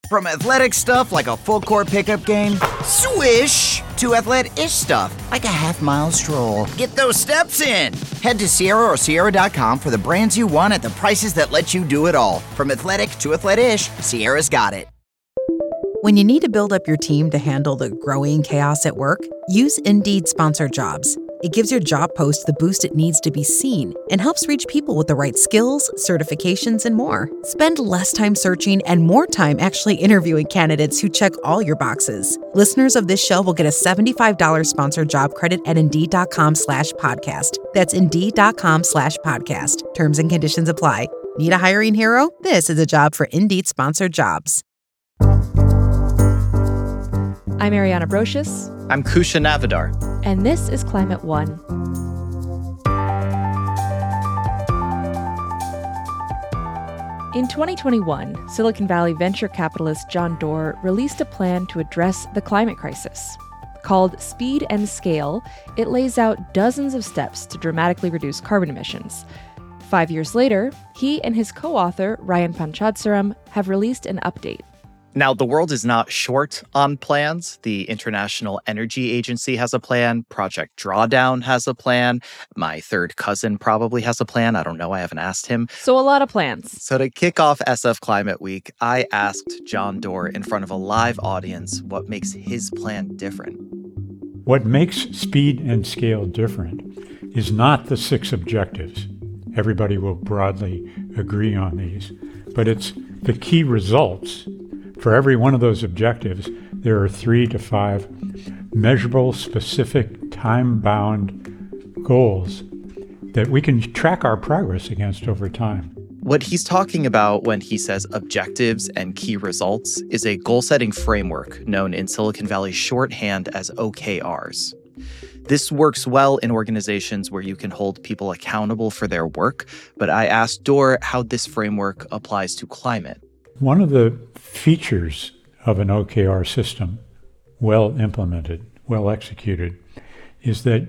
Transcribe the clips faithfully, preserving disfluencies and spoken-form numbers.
From athletic stuff like a full court pickup game, swish, to athletic-ish stuff like a half mile stroll. Get those steps in. Head to Sierra or Sierra dot com for the brands you want at the prices that let you do it all. From athletic to athletic-ish, Sierra's got it. When you need to build up your team to handle the growing chaos at work, use Indeed Sponsored Jobs. It gives your job post the boost it needs to be seen and helps reach people with the right skills, certifications, and more. Spend less time searching and more time actually interviewing candidates who check all your boxes. Listeners of this show will get a seventy-five dollars sponsored job credit at Indeed.com slash podcast. That's Indeed.com slash podcast. Terms and conditions apply. Need a hiring hero? This is a job for Indeed Sponsored Jobs. I'm Ariana Brocious. I'm Kusha Navidar. And this is Climate One. In twenty twenty-one, Silicon Valley venture capitalist John Doerr released a plan to address the climate crisis. Called Speed and Scale, it lays out dozens of steps to dramatically reduce carbon emissions. Five years later, he and his co-author, Ryan Panchadsaram, have released an update. Now, the world is not short on plans. The International Energy Agency has a plan. Project Drawdown has a plan. My third cousin probably has a plan. I don't know. I haven't asked him. So a lot of plans. So to kick off S F Climate Week, I asked John Doerr in front of a live audience what makes his plan different. What makes Speed and Scale different is not the six objectives. Everybody will broadly agree on these, but it's the key results. For every one of those objectives, there are three to five measurable, specific, time-bound goals that we can track our progress against over time. What he's talking about when he says objectives and key results is a goal-setting framework known in Silicon Valley shorthand as O K Rs. This works well in organizations where you can hold people accountable for their work, but I asked Doerr how this framework applies to climate. One of the features of an O K R system, well implemented, well executed, is that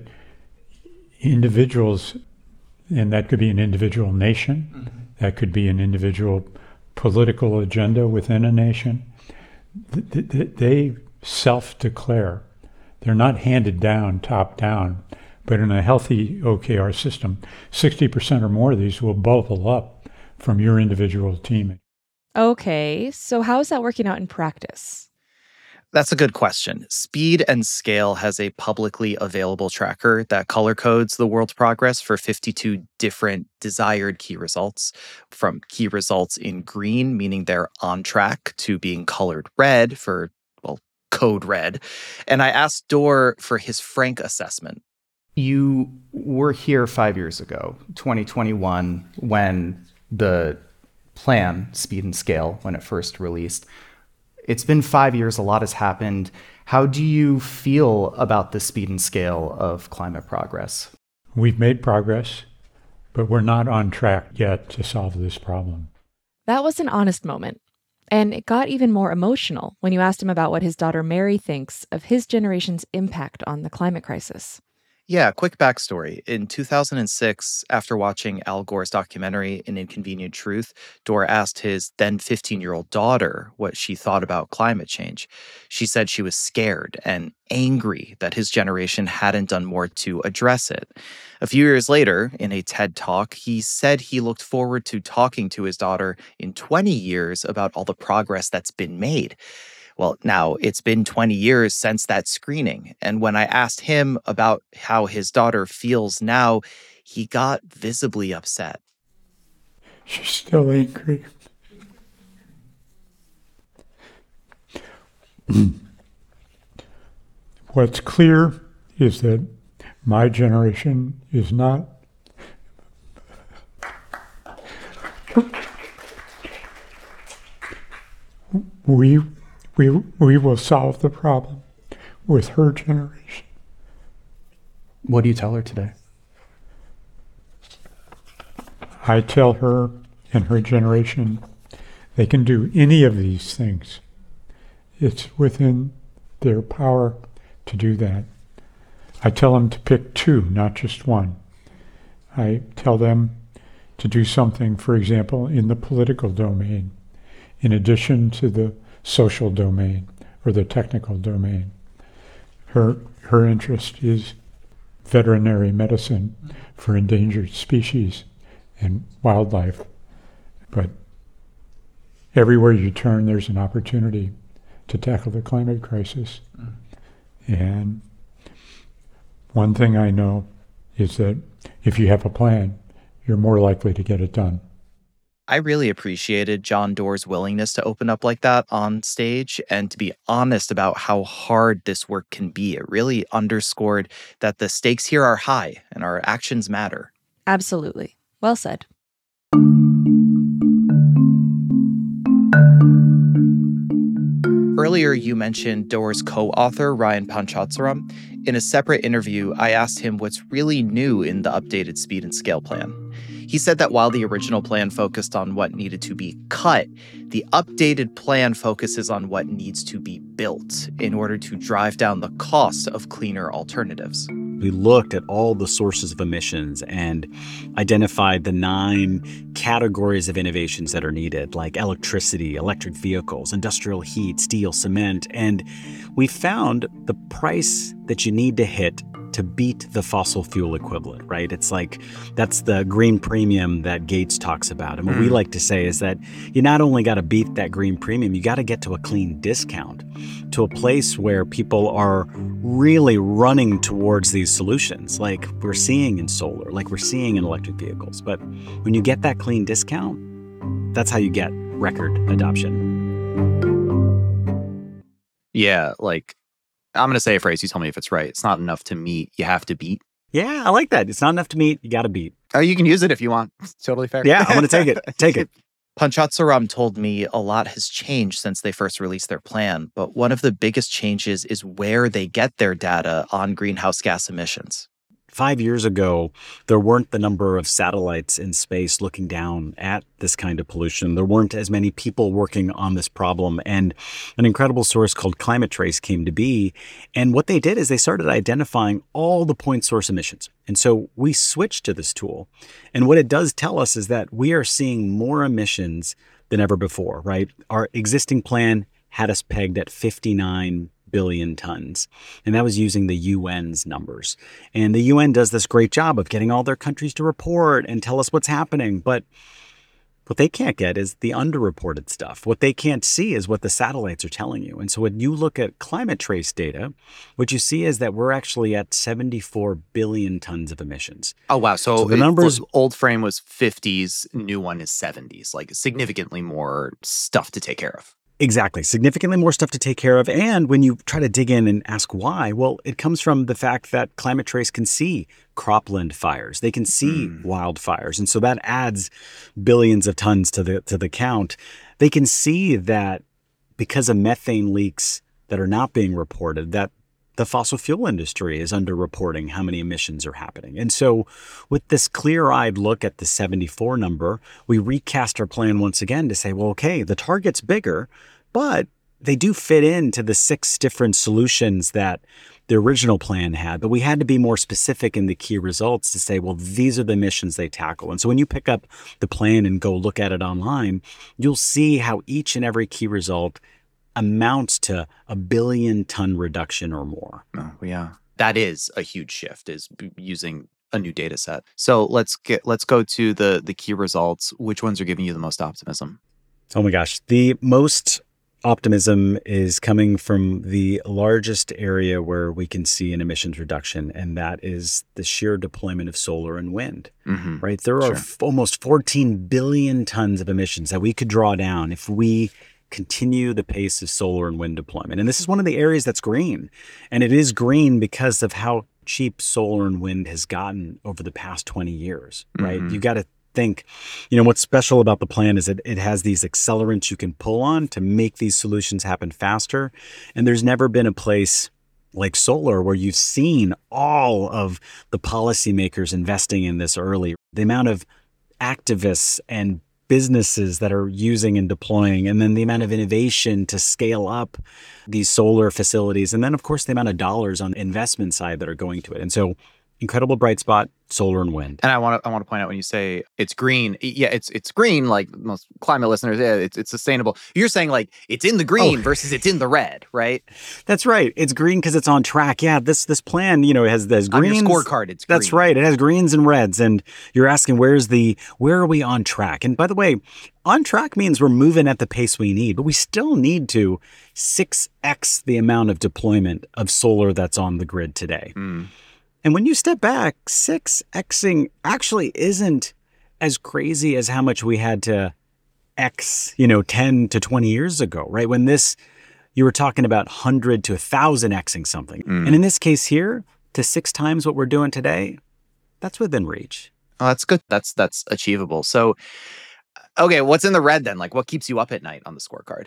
individuals, and that could be an individual nation, mm-hmm. that could be an individual political agenda within a nation, th- th- they self-declare. They're not handed down, top down, but in a healthy O K R system, sixty percent or more of these will bubble up from your individual team. Okay, so how is that working out in practice? That's a good question. Speed and Scale has a publicly available tracker that color codes the world's progress for fifty-two different desired key results, from key results in green, meaning they're on track, to being colored red for, well, code red. And I asked Doerr for his frank assessment. You were here five years ago, twenty twenty-one, when the plan, Speed and Scale, when it first released. It's been five years, a lot has happened. How do you feel about the speed and scale of climate progress? We've made progress, but we're not on track yet to solve this problem. That was an honest moment. And it got even more emotional when you asked him about what his daughter Mary thinks of his generation's impact on the climate crisis. Yeah, quick backstory. In two thousand six, after watching Al Gore's documentary, An Inconvenient Truth, Doerr asked his then fifteen-year-old daughter what she thought about climate change. She said she was scared and angry that his generation hadn't done more to address it. A few years later, in a TED Talk, he said he looked forward to talking to his daughter in twenty years about all the progress that's been made. Well, now it's been twenty years since that screening, and when I asked him about how his daughter feels now, he got visibly upset. She's still angry. What's clear is that my generation is not we We we will solve the problem with her generation. What do you tell her today? I tell her and her generation they can do any of these things. It's within their power to do that. I tell them to pick two, not just one. I tell them to do something, for example, in the political domain, in addition to the social domain or the technical domain. Her her interest is veterinary medicine for endangered species and wildlife. But everywhere you turn, there's an opportunity to tackle the climate crisis. Mm. And one thing I know is that if you have a plan, you're more likely to get it done. I really appreciated John Doerr's willingness to open up like that on stage and to be honest about how hard this work can be. It really underscored that the stakes here are high and our actions matter. Absolutely. Well said. Earlier, you mentioned Doerr's co-author, Ryan Panchadsaram. In a separate interview, I asked him what's really new in the updated Speed and Scale plan. He said that while the original plan focused on what needed to be cut, the updated plan focuses on what needs to be built in order to drive down the cost of cleaner alternatives. We looked at all the sources of emissions and identified the nine categories of innovations that are needed, like electricity, electric vehicles, industrial heat, steel, cement. And we found the price that you need to hit to beat the fossil fuel equivalent, right? It's like, that's the green premium that Gates talks about. And what mm. we like to say is that you not only got to beat that green premium, you got to get to a clean discount, to a place where people are really running towards these solutions, like we're seeing in solar, like we're seeing in electric vehicles. But when you get that clean discount, that's how you get record adoption. Yeah, like, I'm going to say a phrase. You tell me if it's right. It's not enough to meet. You have to beat. Yeah, I like that. It's not enough to meet. You got to beat. Oh, you can use it if you want. It's totally fair. Yeah, I'm going to take it. Take it. Panchadsaram told me a lot has changed since they first released their plan, but one of the biggest changes is where they get their data on greenhouse gas emissions. Five years ago, there weren't the number of satellites in space looking down at this kind of pollution. There weren't as many people working on this problem. And an incredible source called Climate Trace came to be. And what they did is they started identifying all the point source emissions. And so we switched to this tool. And what it does tell us is that we are seeing more emissions than ever before, right? Our existing plan had us pegged at fifty-nine billion tons. And that was using the U N's numbers. And the U N does this great job of getting all their countries to report and tell us what's happening. But what they can't get is the underreported stuff. What they can't see is what the satellites are telling you. And so when you look at Climate Trace data, what you see is that we're actually at seventy-four billion tons of emissions. Oh, wow. So, so the numbers, old frame was fifties, new one is seventies, like significantly more stuff to take care of. Exactly. Significantly more stuff to take care of. And when you try to dig in and ask why, well, it comes from the fact that Climate Trace can see cropland fires. They can see mm. wildfires. And so that adds billions of tons to the to the count. They can see that because of methane leaks that are not being reported, that the fossil fuel industry is underreporting how many emissions are happening. And so with this clear-eyed look at the seventy-four number, we recast our plan once again to say, well, okay, the target's bigger, but they do fit into the six different solutions that the original plan had. But we had to be more specific in the key results to say, well, these are the emissions they tackle. And so when you pick up the plan and go look at it online, you'll see how each and every key result amounts to a billion ton reduction or more. Oh, yeah. That is a huge shift, is using a new data set. So let's get let's go to the the key results. Which ones are giving you the most optimism? Oh my gosh. The most optimism is coming from the largest area where we can see an emissions reduction, and that is the sheer deployment of solar and wind, mm-hmm. right? There sure. are f- almost fourteen billion tons of emissions that we could draw down if we continue the pace of solar and wind deployment. And this is one of the areas that's green. And it is green because of how cheap solar and wind has gotten over the past twenty years, right? Mm-hmm. You got to think, you know, what's special about the plan is that it has these accelerants you can pull on to make these solutions happen faster. And there's never been a place like solar where you've seen all of the policymakers investing in this early. The amount of activists and businesses that are using and deploying, and then the amount of innovation to scale up these solar facilities. And then, of course, the amount of dollars on the investment side that are going to it. And so incredible bright spot, solar and wind. And I want to I want to point out when you say it's green, yeah, it's it's green. Like most climate listeners, yeah, it's it's sustainable. You're saying like it's in the green Oh. versus it's in the red, right? That's right. It's green because it's on track. Yeah, this this plan, you know, has has On your greens. scorecard, it's That's green. right. It has greens and reds, and you're asking where's the where are we on track? And by the way, on track means we're moving at the pace we need, but we still need to six x the amount of deployment of solar that's on the grid today. Mm. And when you step back, six xing actually isn't as crazy as how much we had to X, you know, ten to twenty years ago, right? When this, you were talking about one hundred to one thousand xing something. Mm. And in this case here, to six times what we're doing today, that's within reach. Oh, that's good. That's that's achievable. So, okay, what's in the red then? Like, what keeps you up at night on the scorecard?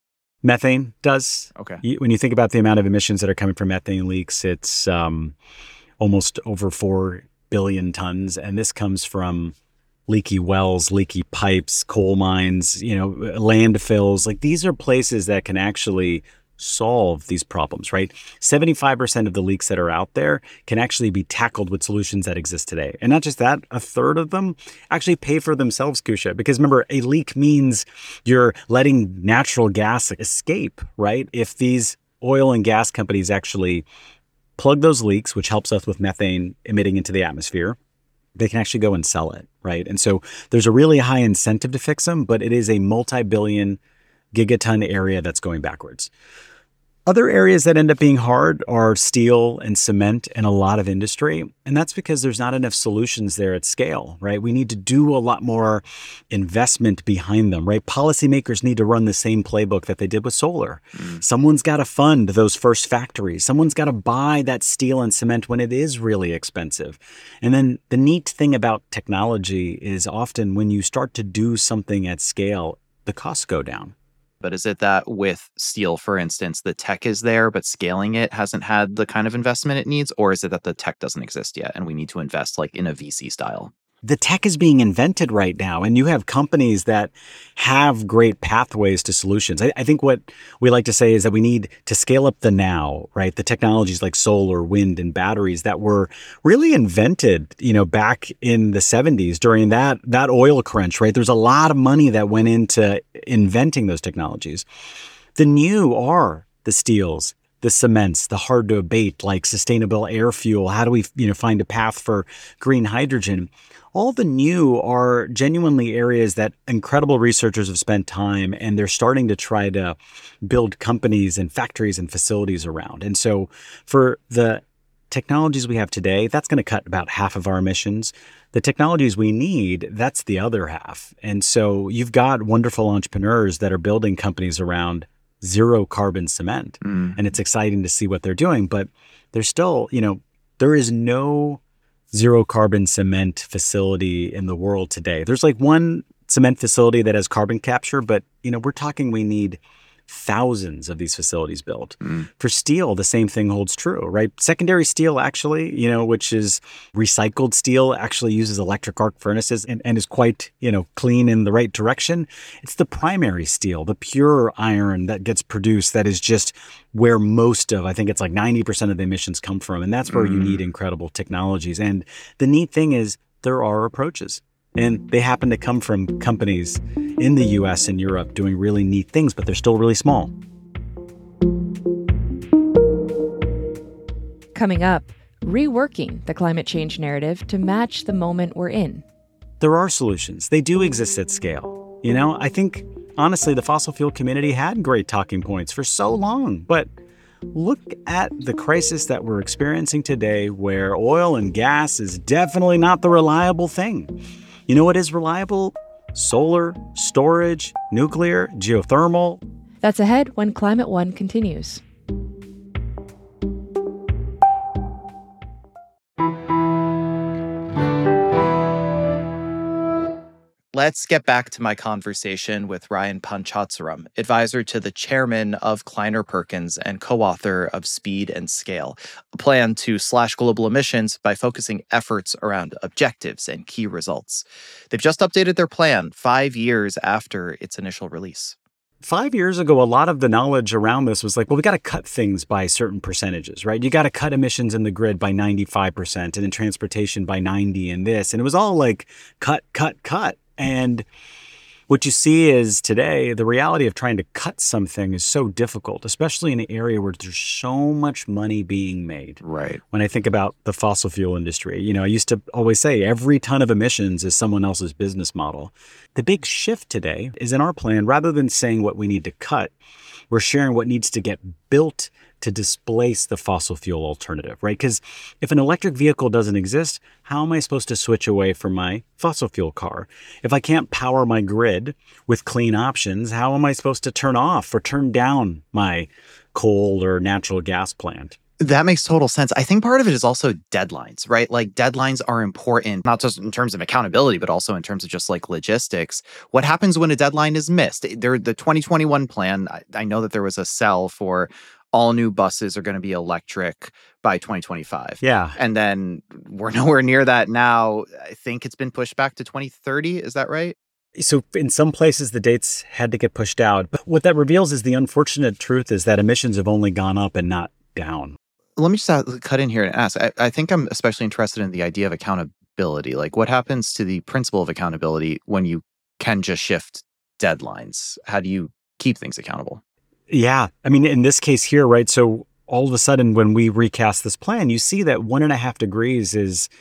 Methane does. Okay. You- When you think about the amount of emissions that are coming from methane leaks, it's um, almost over four billion tons. And this comes from leaky wells, leaky pipes, coal mines, you know, landfills. Like these are places that can actually solve these problems, right? seventy-five percent of the leaks that are out there can actually be tackled with solutions that exist today. And not just that, a third of them actually pay for themselves, Kusha. Because remember, a leak means you're letting natural gas escape, right? If these oil and gas companies actually plug those leaks, which helps us with methane emitting into the atmosphere, they can actually go and sell it, right? And so there's a really high incentive to fix them, but it is a multi-billion gigaton area that's going backwards. Other areas that end up being hard are steel and cement and a lot of industry. And that's because there's not enough solutions there at scale, right? We need to do a lot more investment behind them, right? Policymakers need to run the same playbook that they did with solar. Mm. Someone's got to fund those first factories. Someone's got to buy that steel and cement when it is really expensive. And then the neat thing about technology is often when you start to do something at scale, the costs go down. But is it that with steel, for instance, the tech is there, but scaling it hasn't had the kind of investment it needs? Or is it that the tech doesn't exist yet and we need to invest like in a V C style? The tech is being invented right now, and you have companies that have great pathways to solutions. I, I think what we like to say is that we need to scale up the now, right? The technologies like solar, wind, and batteries that were really invented, you know, back in the seventies during that that oil crunch, right? There's a lot of money that went into inventing those technologies. The new are the steels, the cements, the hard to abate, like sustainable air fuel. How do we, you know, find a path for green hydrogen? All the new are genuinely areas that incredible researchers have spent time, and they're starting to try to build companies and factories and facilities around. And so for the technologies we have today, that's going to cut about half of our emissions. The technologies we need, that's the other half. And so you've got wonderful entrepreneurs that are building companies around zero carbon cement. Mm. And it's exciting to see what they're doing, but there's still, you know, there is no zero carbon cement facility in the world today. There's like one cement facility that has carbon capture, but you know, we're talking we need thousands of these facilities built. Mm. For steel, the same thing holds true, right? Secondary steel actually, you know, which is recycled steel, actually uses electric arc furnaces and, and is quite, you know, clean in the right direction. It's the primary steel, the pure iron that gets produced that is just where most of, I think it's like ninety percent of the emissions come from. And that's where mm. you need incredible technologies. And the neat thing is there are approaches. And they happen to come from companies in the U S and Europe doing really neat things, but they're still really small. Coming up, reworking the climate change narrative to match the moment we're in. There are solutions. They do exist at scale. You know, I think, honestly, the fossil fuel community had great talking points for so long, but look at the crisis that we're experiencing today where oil and gas is definitely not the reliable thing. You know what is reliable? Solar, storage, nuclear, geothermal. That's ahead when Climate One continues. Let's get back to my conversation with Ryan Panchadsaram, advisor to the chairman of Kleiner Perkins and co-author of Speed and Scale, a plan to slash global emissions by focusing efforts around objectives and key results. They've just updated their plan five years after its initial release. five years ago, a lot of the knowledge around this was like, well, we got to cut things by certain percentages, right? You got to cut emissions in the grid by ninety-five percent and in transportation by ninety and this. And it was all like cut, cut, cut. And what you see is today, the reality of trying to cut something is so difficult, especially in an area where there's so much money being made. Right. When I think about the fossil fuel industry, you know, I used to always say every ton of emissions is someone else's business model. The big shift today is in our plan, rather than saying what we need to cut, we're sharing what needs to get built to displace the fossil fuel alternative, right? Because if an electric vehicle doesn't exist, how am I supposed to switch away from my fossil fuel car? If I can't power my grid with clean options, how am I supposed to turn off or turn down my coal or natural gas plant? That makes total sense. I think part of it is also deadlines, right? Like deadlines are important, not just in terms of accountability, but also in terms of just like logistics. What happens when a deadline is missed? There, the twenty twenty-one plan, I, I know that there was a cell for all new buses are going to be electric by twenty twenty-five. Yeah. And then we're nowhere near that now. I think it's been pushed back to twenty thirty. Is that right? So in some places, the dates had to get pushed out. But what that reveals is the unfortunate truth is that emissions have only gone up and not down. Let me just uh, cut in here and ask. I, I think I'm especially interested in the idea of accountability. Like, what happens to the principle of accountability when you can just shift deadlines? How do you keep things accountable? Yeah. I mean, in this case here, right? So all of a sudden, when we recast this plan, you see that one and a half degrees is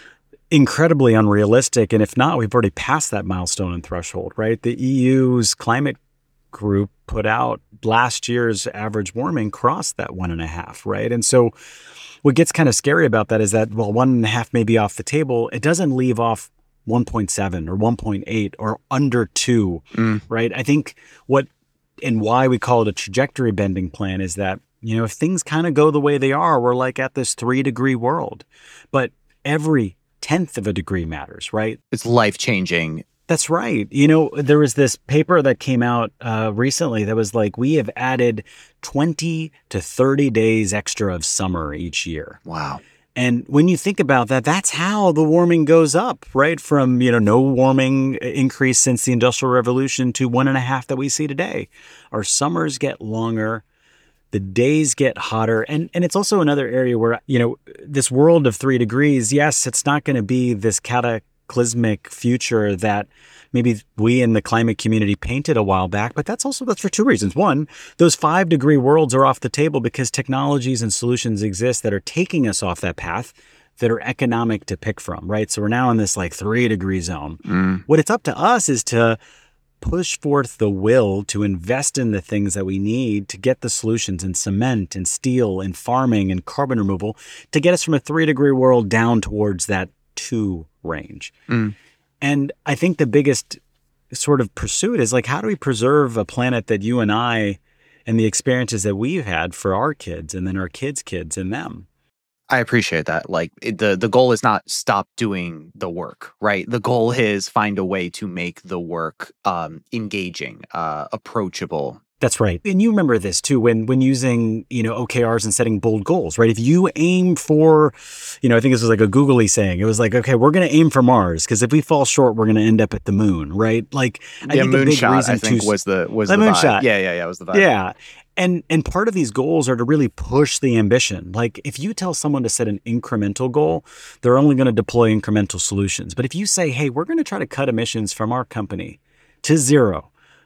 incredibly unrealistic. And if not, we've already passed that milestone and threshold, right? The E U's climate group put out last year's average warming crossed that one and a half, right? And so what gets kind of scary about that is that, well, one and a half may be off the table. It doesn't leave off one point seven or one point eight or under two, mm. right? I think what and why we call it a trajectory bending plan is that, you know, if things kind of go the way they are, we're like at this three degree world, but every tenth of a degree matters, right? It's life changing. That's right. You know, there was this paper that came out uh, recently that was like, we have added twenty to thirty days extra of summer each year. Wow. And when you think about that, that's how the warming goes up, right? From, you know, no warming increase since the Industrial Revolution to one and a half that we see today. Our summers get longer. The days get hotter. And and it's also another area where, you know, this world of three degrees, yes, it's not going to be this cataclysmic future that maybe we in the climate community painted a while back, but that's also, that's for two reasons. One, those five degree worlds are off the table because technologies and solutions exist that are taking us off that path that are economic to pick from, right? So we're now in this like three degree zone. Mm. What it's up to us is to push forth the will to invest in the things that we need to get the solutions in cement and steel and farming and carbon removal to get us from a three degree world down towards that two range. Mm. And I think the biggest sort of pursuit is like, how do we preserve a planet that you and I and the experiences that we've had for our kids and then our kids' kids and them? I appreciate that. Like it, the the goal is not stop doing the work, right? The goal is find a way to make the work um, engaging, uh, approachable. That's right. And you remember this too, when when using, you know, O K Rs and setting bold goals, right? If you aim for, you know, I think this was like a googly saying. It was like, okay, we're going to aim for Mars because if we fall short, we're going to end up at the moon, right? Like, I yeah, think the big moonshot, reason I think to, was the was the, the moonshot. Vibe. Yeah, yeah, yeah, was the vibe. Yeah. And and part of these goals are to really push the ambition. Like if you tell someone to set an incremental goal, they're only going to deploy incremental solutions. But if you say, hey, we're going to try to cut emissions from our company to zero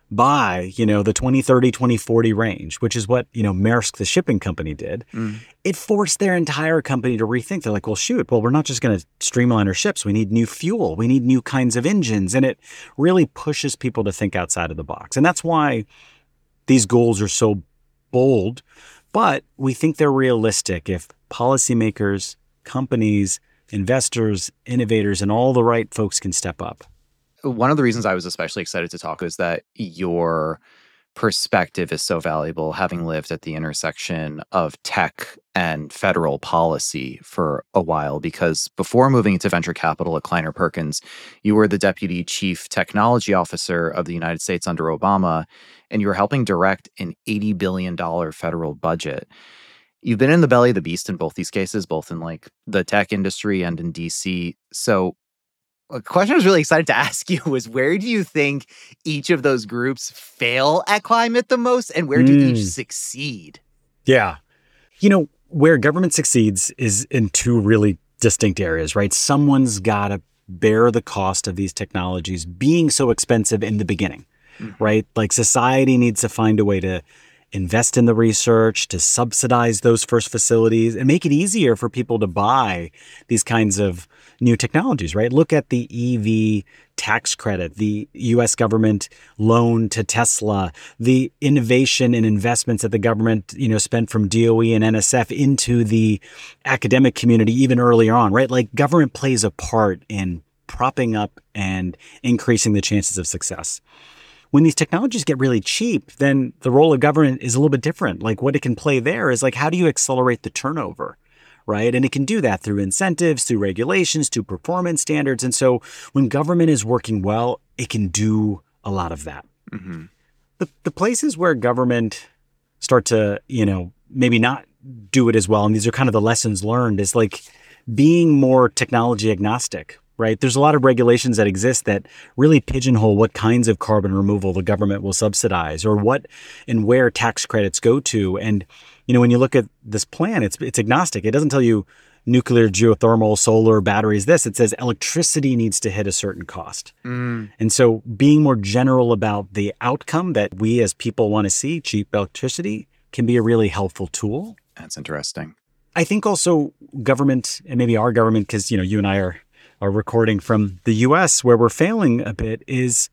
by, you know, the twenty thirty, twenty forty range, which is what, you know, Maersk, the shipping company, did, mm. it forced their entire company to rethink. They're like, well, shoot, well, we're not just going to streamline our ships. We need new fuel. We need new kinds of engines. And it really pushes people to think outside of the box. And that's why these goals are so bold, but we think they're realistic if policymakers, companies, investors, innovators, and all the right folks can step up. One of the reasons I was especially excited to talk is that your perspective is so valuable, having lived at the intersection of tech and federal policy for a while, because before moving into venture capital at Kleiner Perkins, you were the deputy chief technology officer of the United States under Obama, and you were helping direct an eighty billion dollars federal budget. You've been in the belly of the beast in both these cases, both in like the tech industry and in D C. So A question I was really excited to ask you was, where do you think each of those groups fail at climate the most, and where do mm. each succeed? Yeah. You know, where government succeeds is in two really distinct areas, right? Someone's got to bear the cost of these technologies being so expensive in the beginning, mm-hmm. right? Like society needs to find a way to invest in the research, to subsidize those first facilities, and make it easier for people to buy these kinds of new technologies, right? Look at the E V tax credit, the U S government loan to Tesla, the innovation and investments that the government, you know, spent from D O E and N S F into the academic community even earlier on, right? Like government plays a part in propping up and increasing the chances of success. When these technologies get really cheap, then the role of government is a little bit different. Like what it can play there is like, how do you accelerate the turnover, right? And it can do that through incentives, through regulations, through performance standards. And so when government is working well, it can do a lot of that. Mm-hmm. The, the places where government start to, you know, maybe not do it as well, and these are kind of the lessons learned, is like being more technology agnostic. Right? There's a lot of regulations that exist that really pigeonhole what kinds of carbon removal the government will subsidize or what and where tax credits go to. And, you know, when you look at this plan, it's it's agnostic. It doesn't tell you nuclear, geothermal, solar, batteries, this. It says electricity needs to hit a certain cost. Mm. And so being more general about the outcome that we as people want to see, cheap electricity, can be a really helpful tool. That's interesting. I think also government, and maybe our government, because, you know, you and I are are recording from the U S, where we're failing a bit, is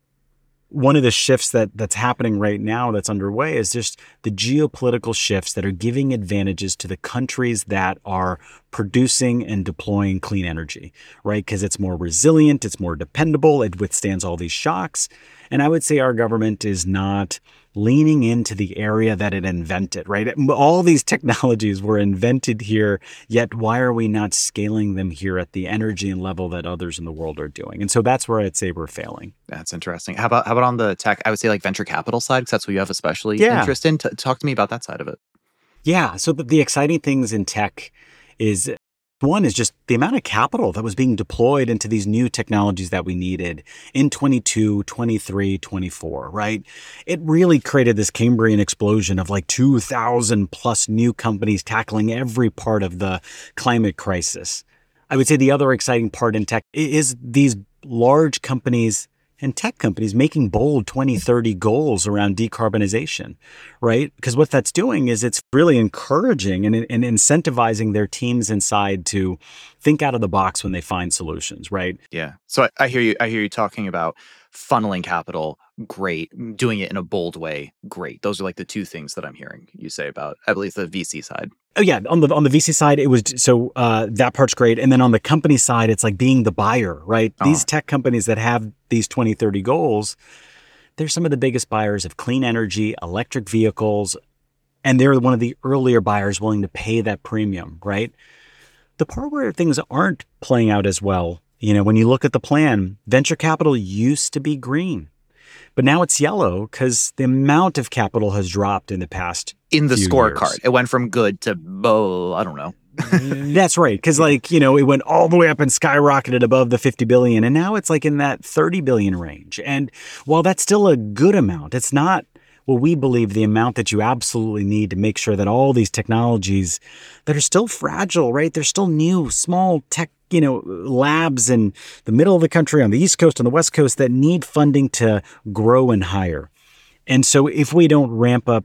one of the shifts that that's happening right now that's underway is just the geopolitical shifts that are giving advantages to the countries that are producing and deploying clean energy, right? Because it's more resilient, it's more dependable, it withstands all these shocks. And I would say our government is not leaning into the area that it invented, right? All these technologies were invented here, yet why are we not scaling them here at the energy and level that others in the world are doing? And so that's where I'd say we're failing. That's interesting. How about how about on the tech, I would say like venture capital side, because that's what you have especially yeah. interest in. T- talk to me about that side of it. Yeah. So the, the exciting things in tech is, one is just the amount of capital that was being deployed into these new technologies that we needed in twenty-two, twenty-three, twenty-four, right? It really created this Cambrian explosion of like two thousand plus new companies tackling every part of the climate crisis. I would say the other exciting part in tech is these large companies and tech companies making bold twenty thirty goals around decarbonization, right? Because what that's doing is it's really encouraging and, and incentivizing their teams inside to think out of the box when they find solutions, right? Yeah. So I, I hear you. I hear you talking about funneling capital. Great. Doing it in a bold way. Great. Those are like the two things that I'm hearing you say about at least the V C side. Oh yeah, on the on the V C side, it was so uh, that part's great, and then on the company side, it's like being the buyer, right? Oh. These tech companies that have these twenty thirty goals, they're some of the biggest buyers of clean energy, electric vehicles, and they're one of the earlier buyers willing to pay that premium, right? The part where things aren't playing out as well, you know, when you look at the plan, venture capital used to be green. But now it's yellow because the amount of capital has dropped in the past in the few scorecard. years. It went from good to, oh, I don't know. That's right. Because like, you know, it went all the way up and skyrocketed above the fifty billion. And now it's like in that thirty billion range. And while that's still a good amount, it's not what we believe the amount that you absolutely need to make sure that all these technologies that are still fragile, right? They're still new, small tech, you know, labs in the middle of the country, on the East Coast, on the West Coast, that need funding to grow and hire. And so if we don't ramp up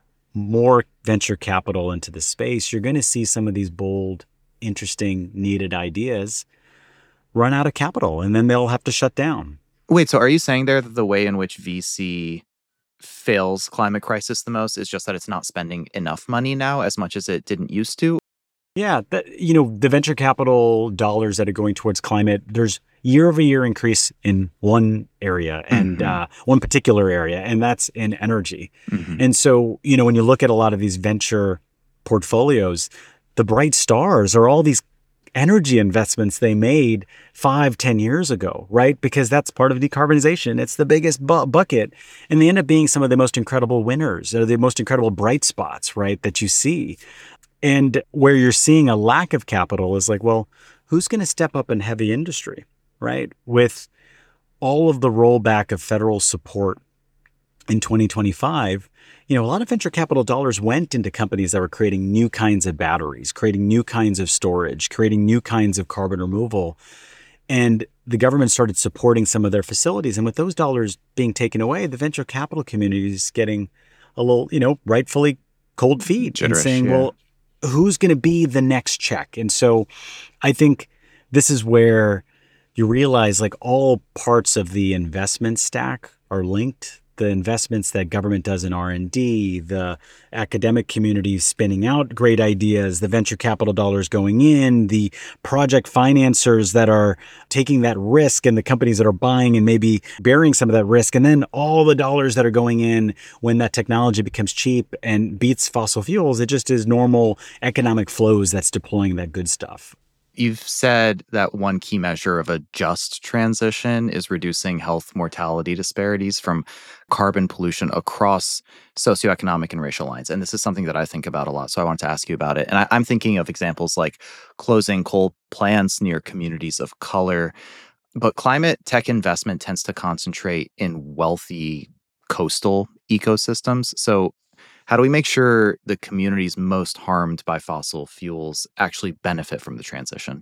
more venture capital into the space, you're going to see some of these bold, interesting, needed ideas run out of capital, and then they'll have to shut down. Wait, so are you saying there that the way in which V C fails climate crisis the most is just that it's not spending enough money now as much as it didn't used to? Yeah, that, you know, the venture capital dollars that are going towards climate, there's year over year increase in one area and mm-hmm. uh, one particular area, and that's in energy. Mm-hmm. And so, you know, when you look at a lot of these venture portfolios, the bright stars are all these energy investments they made five, ten years ago, right? Because that's part of decarbonization. It's the biggest bu- bucket. And they end up being some of the most incredible winners, or the most incredible bright spots, right, that you see. And where you're seeing a lack of capital is like, well, who's going to step up in heavy industry? right? With all of the rollback of federal support in twenty twenty-five, you know, a lot of venture capital dollars went into companies that were creating new kinds of batteries, creating new kinds of storage, creating new kinds of carbon removal. And the government started supporting some of their facilities. And with those dollars being taken away, the venture capital community is getting a little, you know, rightfully cold feet and saying, yeah. well, who's going to be the next check? And so I think this is where you realize like all parts of the investment stack are linked. The investments that government does in R and D, the academic community spinning out great ideas, the venture capital dollars going in, the project financiers that are taking that risk and the companies that are buying and maybe bearing some of that risk, and then all the dollars that are going in when that technology becomes cheap and beats fossil fuels. It just is normal economic flows that's deploying that good stuff. You've said that one key measure of a just transition is reducing health mortality disparities from carbon pollution across socioeconomic and racial lines. And this is something that I think about a lot. So I wanted to ask you about it. And I, I'm thinking of examples like closing coal plants near communities of color. But climate tech investment tends to concentrate in wealthy coastal ecosystems. So how do we make sure the communities most harmed by fossil fuels actually benefit from the transition?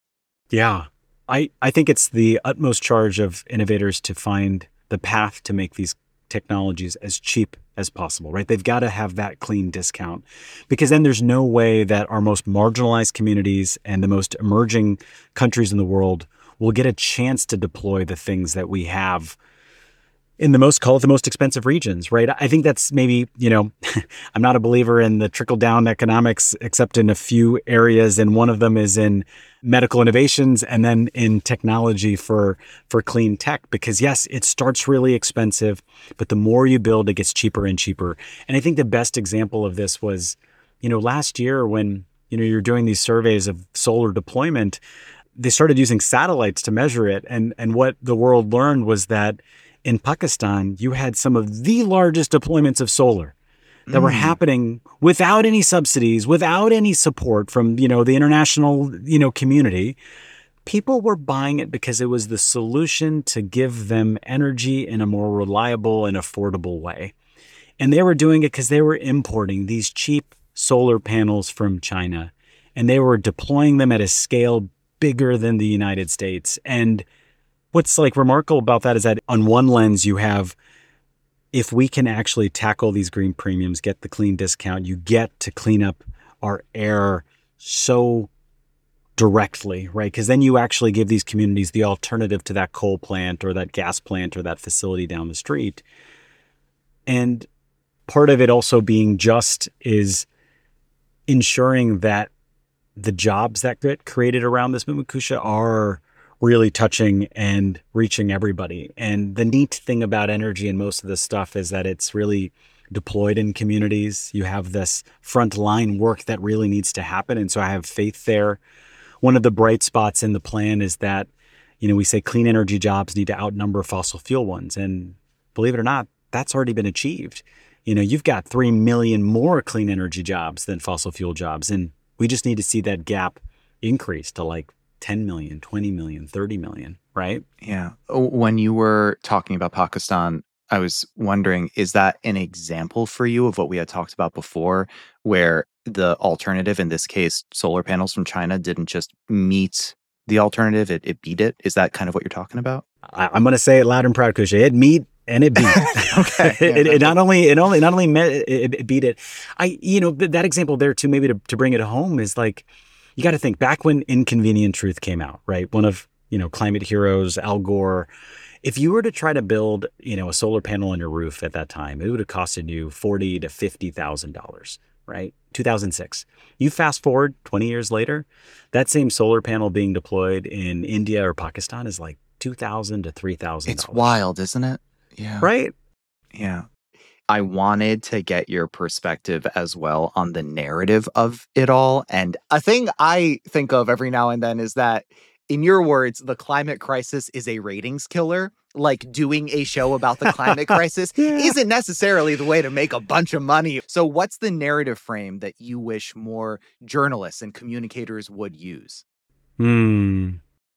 Yeah, I, I think it's the utmost charge of innovators to find the path to make these technologies as cheap as possible, right? They've got to have that clean discount, because then there's no way that our most marginalized communities and the most emerging countries in the world will get a chance to deploy the things that we have in the most, call it the most expensive regions, right? I think that's maybe, you know, I'm not a believer in the trickle-down economics, except in a few areas. And one of them is in medical innovations and then in technology for, for clean tech. Because yes, it starts really expensive, but the more you build, it gets cheaper and cheaper. And I think the best example of this was, you know, last year when, you know, you're doing these surveys of solar deployment, they started using satellites to measure it. And, and what the world learned was that in Pakistan, you had some of the largest deployments of solar that mm. were happening without any subsidies, without any support from, you know, the international, you know, community. People were buying it because it was the solution to give them energy in a more reliable and affordable way. And they were doing it because they were importing these cheap solar panels from China, and they were deploying them at a scale bigger than the United States. And what's like remarkable about that is that on one lens, you have, if we can actually tackle these green premiums, get the clean discount, you get to clean up our air so directly, right? Because then you actually give these communities the alternative to that coal plant or that gas plant or that facility down the street. And part of it also being just is ensuring that the jobs that get created around this movement, Kusha, are really touching and reaching everybody. And the neat thing about energy and most of this stuff is that it's really deployed in communities. You have this frontline work that really needs to happen. And so I have faith there. One of the bright spots in the plan is that, you know, we say clean energy jobs need to outnumber fossil fuel ones. And believe it or not, that's already been achieved. You know, you've got three million more clean energy jobs than fossil fuel jobs. And we just need to see that gap increase to like ten million, twenty million, thirty million, right? Yeah. When you were talking about Pakistan, I was wondering, is that an example for you of what we had talked about before, where the alternative, in this case, solar panels from China, didn't just meet the alternative, it, it beat it? Is that kind of what you're talking about? I, I'm going to say it loud and proud, Kusha. It meet and it beat. Okay. it, it, it not only it only not only met, it, it beat it. I you know that example there too. Maybe to to bring it home is like, you got to think back when Inconvenient Truth came out, right? One of, you know, climate heroes, Al Gore. If you were to try to build, you know, a solar panel on your roof at that time, it would have costed you forty to fifty thousand dollars, right? two thousand six. You fast forward twenty years later, that same solar panel being deployed in India or Pakistan is like two thousand to three thousand dollars. It's wild, isn't it? Yeah. Right? Yeah. I wanted to get your perspective as well on the narrative of it all. And a thing I think of every now and then is that, in your words, the climate crisis is a ratings killer. Like, doing a show about the climate crisis yeah. isn't necessarily the way to make a bunch of money. So what's the narrative frame that you wish more journalists and communicators would use? Hmm.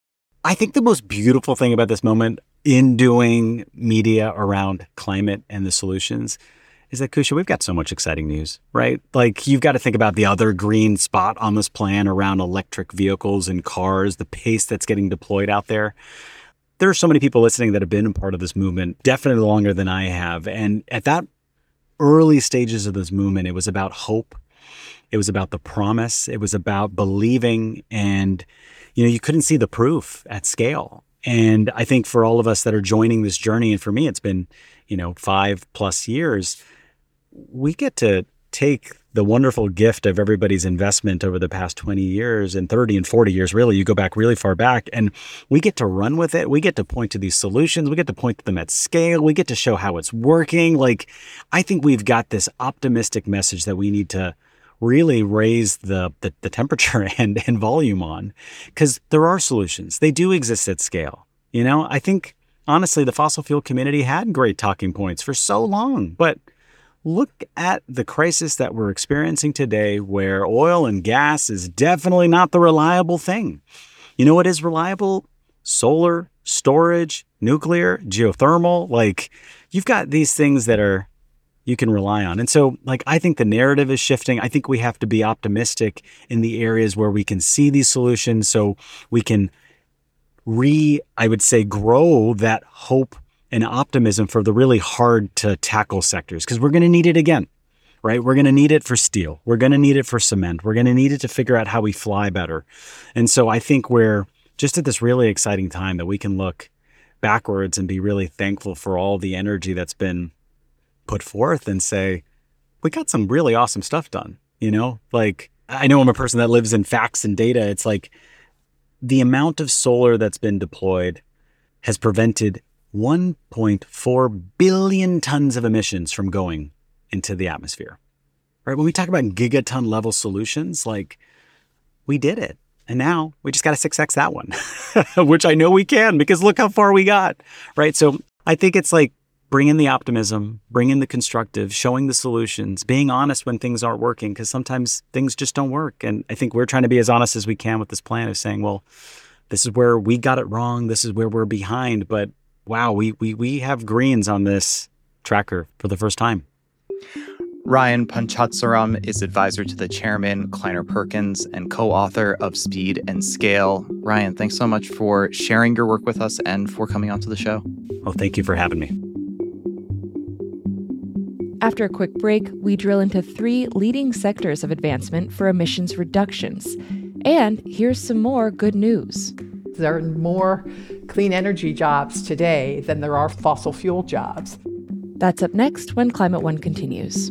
I think the most beautiful thing about this moment in doing media around climate and the solutions is that, Kusha, we've got so much exciting news, right? Like, you've got to think about the other green spot on this plan around electric vehicles and cars, the pace that's getting deployed out there. There are so many people listening that have been a part of this movement definitely longer than I have. And at that early stages of this movement, it was about hope. It was about the promise. It was about believing. And, you know, you couldn't see the proof at scale. And I think for all of us that are joining this journey, and for me, it's been, you know, five plus years, we get to take the wonderful gift of everybody's investment over the past twenty years and thirty and forty years, really. You go back really far back, and we get to run with it. We get to point to these solutions. We get to point to them at scale. We get to show how it's working. Like, I think we've got this optimistic message that we need to really raise the the, the temperature and, and volume on, because there are solutions. They do exist at scale. You know, I think, honestly, the fossil fuel community had great talking points for so long, but look at the crisis that we're experiencing today, where oil and gas is definitely not the reliable thing. You know what is reliable? Solar, storage, nuclear, geothermal. Like, you've got these things that are you can rely on. And so, like, I think the narrative is shifting. I think we have to be optimistic in the areas where we can see these solutions, so we can re, I would say, grow that hope and optimism for the really hard to tackle sectors, because we're going to need it again, right? We're going to need it for steel. We're going to need it for cement. We're going to need it to figure out how we fly better. And so I think we're just at this really exciting time that we can look backwards and be really thankful for all the energy that's been put forth and say, we got some really awesome stuff done. You know, like, I know I'm a person that lives in facts and data. It's like the amount of solar that's been deployed has prevented one point four billion tons of emissions from going into the atmosphere, right? When we talk about gigaton level solutions, like, we did it. And now we just got to six X that one, which I know we can, because look how far we got, right? So I think it's like, bring in the optimism, bring in the constructive, showing the solutions, being honest when things aren't working, because sometimes things just don't work. And I think we're trying to be as honest as we can with this plan of saying, well, this is where we got it wrong. This is where we're behind. But wow, we we we have greens on this tracker for the first time. Ryan Panchadsaram is advisor to the chairman, Kleiner Perkins, and co-author of Speed and Scale. Ryan, thanks so much for sharing your work with us and for coming onto the show. Well, thank you for having me. After a quick break, we drill into three leading sectors of advancement for emissions reductions. And here's some more good news. There are more clean energy jobs today than there are fossil fuel jobs. That's up next when Climate One continues.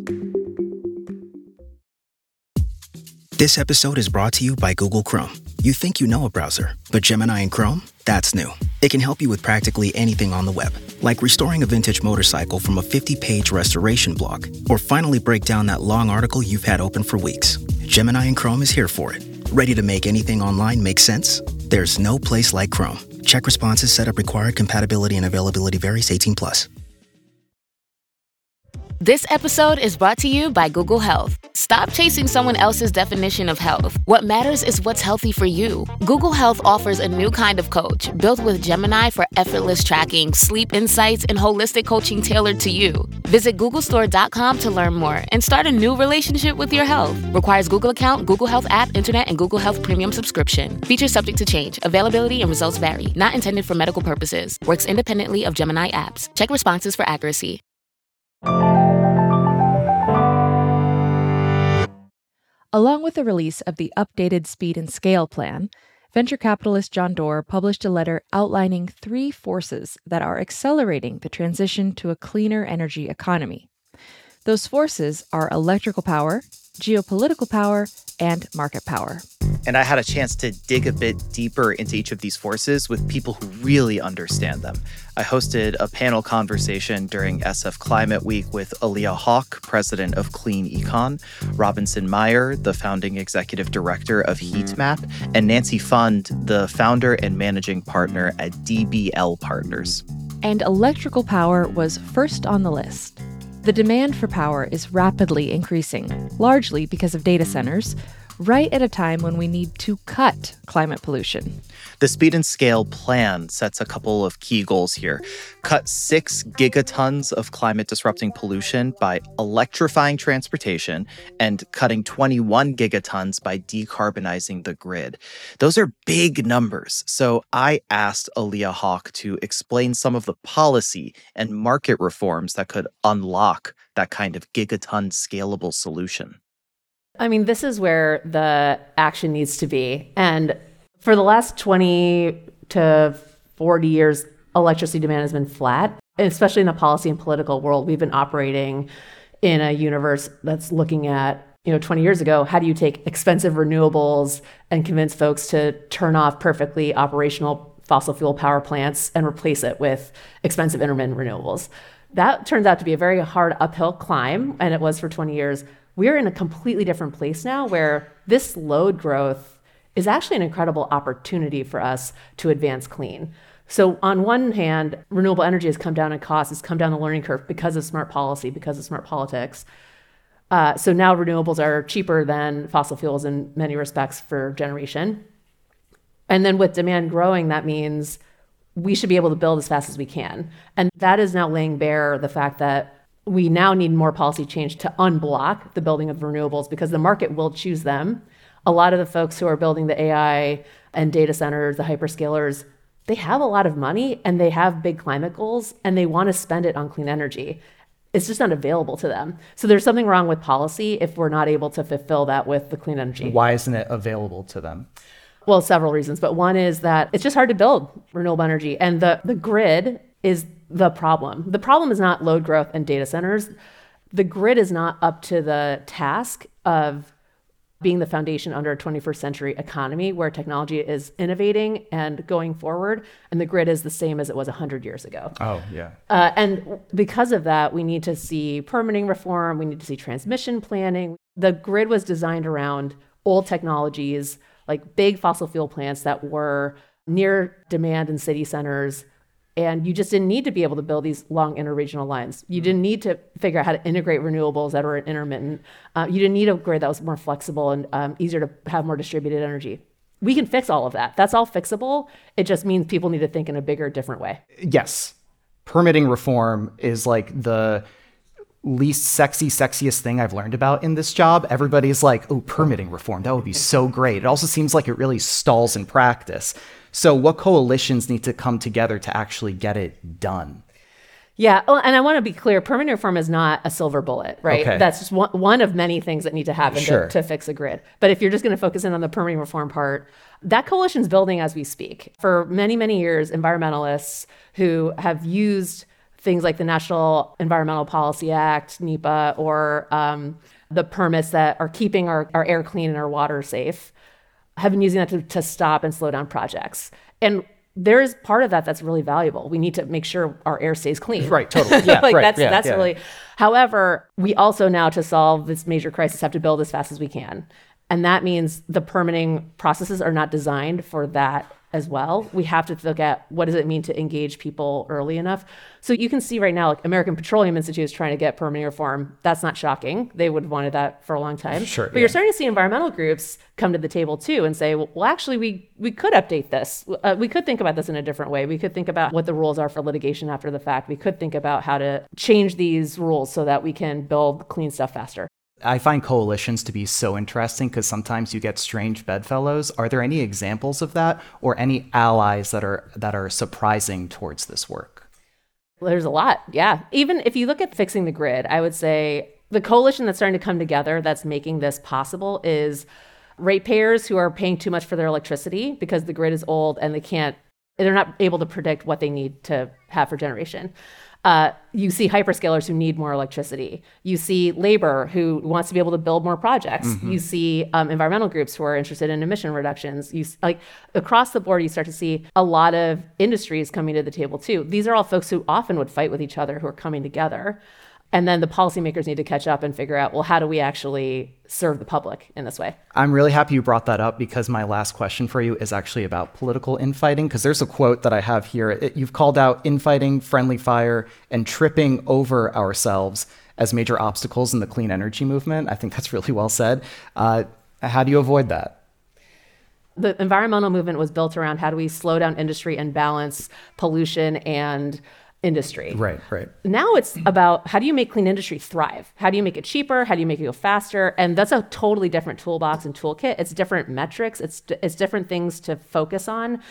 This episode is brought to you by Google Chrome. You think you know a browser, but Gemini and Chrome? That's new. It can help you with practically anything on the web, like restoring a vintage motorcycle from a fifty-page restoration blog, or finally break down that long article you've had open for weeks. Gemini and Chrome is here for it. Ready to make anything online make sense? There's no place like Chrome. Check responses, setup required, compatibility and availability varies, eighteen plus. This episode is brought to you by Google Health. Stop chasing someone else's definition of health. What matters is what's healthy for you. Google Health offers a new kind of coach built with Gemini for effortless tracking, sleep insights, and holistic coaching tailored to you. Visit google store dot com to learn more and start a new relationship with your health. Requires Google account, Google Health app, internet, and Google Health premium subscription. Features subject to change. Availability and results vary. Not intended for medical purposes. Works independently of Gemini apps. Check responses for accuracy. Along with the release of the updated Speed and Scale plan, venture capitalist John Doerr published a letter outlining three forces that are accelerating the transition to a cleaner energy economy. Those forces are electrical power, geopolitical power, and market power. And I had a chance to dig a bit deeper into each of these forces with people who really understand them. I hosted a panel conversation during S F Climate Week with Aaliyah Hawk, president of Clean Econ, Robinson Meyer, the founding executive director of Heatmap, and Nancy Fund, the founder and managing partner at D B L Partners. And electrical power was first on the list. The demand for power is rapidly increasing, largely because of data centers, right at a time when we need to cut climate pollution. The Speed and Scale plan sets a couple of key goals here. Cut six gigatons of climate-disrupting pollution by electrifying transportation and cutting twenty-one gigatons by decarbonizing the grid. Those are big numbers, so I asked Aaliyah Hawk to explain some of the policy and market reforms that could unlock that kind of gigaton scalable solution. I mean, this is where the action needs to be. And for the last twenty to forty years, electricity demand has been flat, especially in the policy and political world. We've been operating in a universe that's looking at, you know, twenty years ago, how do you take expensive renewables and convince folks to turn off perfectly operational fossil fuel power plants and replace it with expensive intermittent renewables? That turns out to be a very hard uphill climb, and it was for twenty years. We're in a completely different place now where this load growth is actually an incredible opportunity for us to advance clean. So on one hand, renewable energy has come down in cost, it's come down the learning curve because of smart policy, because of smart politics. Uh, so now renewables are cheaper than fossil fuels in many respects for generation. And then with demand growing, that means we should be able to build as fast as we can. And that is now laying bare the fact that we now need more policy change to unblock the building of renewables because the market will choose them. A lot of the folks who are building the A I and data centers, the hyperscalers, they have a lot of money and they have big climate goals and they want to spend it on clean energy. It's just not available to them. So there's something wrong with policy if we're not able to fulfill that with the clean energy. Why isn't it available to them? Well, several reasons, but one is that it's just hard to build renewable energy, and the, the grid is the problem. The problem is not load growth and data centers. The grid is not up to the task of being the foundation under a twenty-first century economy where technology is innovating and going forward, and the grid is the same as it was one hundred years ago. Oh, yeah. Uh, and because of that, we need to see permitting reform, we need to see transmission planning. The grid was designed around old technologies, like big fossil fuel plants that were near demand in city centers. And you just didn't need to be able to build these long interregional lines. You didn't need to figure out how to integrate renewables that were intermittent. Uh, you didn't need a grid that was more flexible and um, easier to have more distributed energy. We can fix all of that. That's all fixable. It just means people need to think in a bigger, different way. Yes. Permitting reform is like the least sexy, sexiest thing I've learned about in this job. Everybody's like, oh, permitting reform, that would be so great. It also seems like it really stalls in practice. So what coalitions need to come together to actually get it done? Yeah, well, and I want to be clear, permitting reform is not a silver bullet, right? Okay. That's just one, one of many things that need to happen Sure. to, to fix a grid. But if you're just going to focus in on the permitting reform part, that coalition's building as we speak. For many, many years, environmentalists who have used things like the National Environmental Policy Act, NEPA, or um, the permits that are keeping our, our air clean and our water safe, have been using that to, to stop and slow down projects. And there is part of that that's really valuable. We need to make sure our air stays clean. Right, totally. Yeah, like right, that's yeah, that's yeah. really. However, we also now, to solve this major crisis, have to build as fast as we can. And that means the permitting processes are not designed for that as well. We have to look at what does it mean to engage people early enough. So you can see right now, like American Petroleum Institute is trying to get permitting reform. That's not shocking. They would have wanted that for a long time. Sure, but yeah. you're starting to see environmental groups come to the table too and say, well, well actually, we we could update this. Uh, we could think about this in a different way. We could think about what the rules are for litigation after the fact. We could think about how to change these rules so that we can build clean stuff faster. I find coalitions to be so interesting because sometimes you get strange bedfellows. Are there any examples of that, or any allies that are that are surprising towards this work? There's a lot, yeah. Even if you look at fixing the grid, I would say the coalition that's starting to come together that's making this possible is ratepayers who are paying too much for their electricity because the grid is old and they can't, they're not able to predict what they need to have for generation. Uh, you see hyperscalers who need more electricity. You see labor who wants to be able to build more projects. Mm-hmm. You see um, environmental groups who are interested in emission reductions. You like across the board, you start to see a lot of industries coming to the table too. These are all folks who often would fight with each other who are coming together. And then the policymakers need to catch up and figure out, well, how do we actually serve the public in this way? I'm really happy you brought that up because my last question for you is actually about political infighting, because there's a quote that I have here. It, you've called out infighting, friendly fire, and tripping over ourselves as major obstacles in the clean energy movement. I think that's really well said. Uh, How do you avoid that? The environmental movement was built around how do we slow down industry and balance pollution and industry. Right, right. Now it's about how do you make clean industry thrive? How do you make it cheaper? How do you make it go faster? And that's a totally different toolbox and toolkit. It's different metrics. It's it's different things to focus on.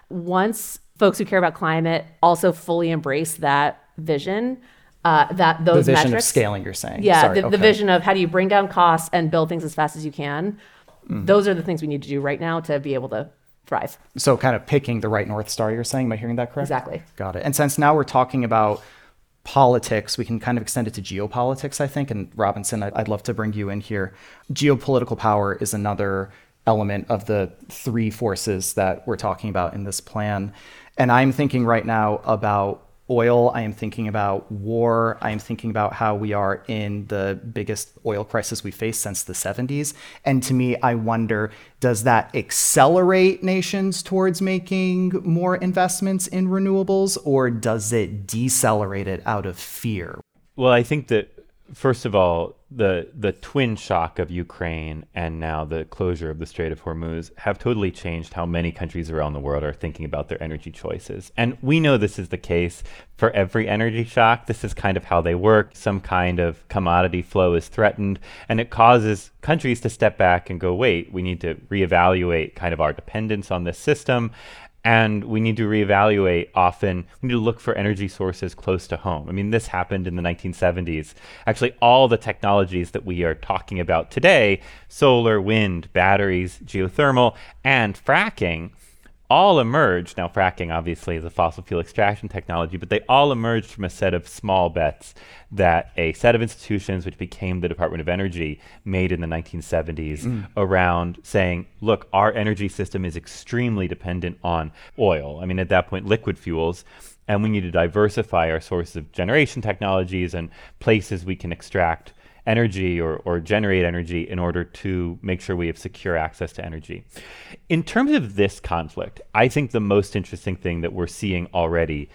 Once folks who care about climate also fully embrace that vision, uh, that those the vision metrics, of scaling, you're saying. Yeah, Sorry, the, okay. the vision of how do you bring down costs and build things as fast as you can. Mm. Those are the things we need to do right now to be able to thrive. So kind of picking the right North Star, you're saying? Am I hearing that correct? Exactly. Got it. And since now we're talking about politics, we can kind of extend it to geopolitics, I think. And Robinson, I'd, I'd love to bring you in here. Geopolitical power is another element of the three forces that we're talking about in this plan. And I'm thinking right now about oil. I am thinking about war. I am thinking about how we are in the biggest oil crisis we faced since the seventies. And to me, I wonder, does that accelerate nations towards making more investments in renewables, or does it decelerate it out of fear? Well, I think that, first of all, the the twin shock of Ukraine and now the closure of the Strait of Hormuz have totally changed how many countries around the world are thinking about their energy choices. And we know this is the case for every energy shock. This is kind of how they work. Some kind of commodity flow is threatened, and it causes countries to step back and go, wait, we need to reevaluate kind of our dependence on this system. And we need to reevaluate often, we need to look for energy sources close to home. I mean, this happened in the nineteen seventies. Actually, all the technologies that we are talking about today, solar, wind, batteries, geothermal, and fracking, all emerged. Now, fracking obviously is a fossil fuel extraction technology, but they all emerged from a set of small bets that a set of institutions, which became the Department of Energy, made in the nineteen seventies mm. around saying, look, our energy system is extremely dependent on oil. I mean, at that point, liquid fuels. And we need to diversify our sources of generation technologies and places we can extract energy or, or generate energy in order to make sure we have secure access to energy. In terms of this conflict, I think the most interesting thing that we're seeing already